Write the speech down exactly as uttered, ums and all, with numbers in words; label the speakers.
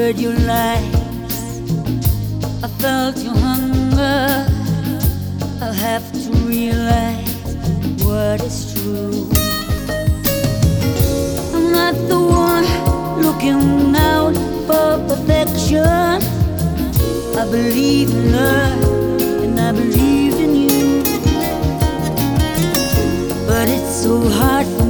Speaker 1: heard your lies, I felt your hunger. I'll have to realize what is true. I'm not the one looking out for perfection. I believe in love and I believe in you, but it's so hard for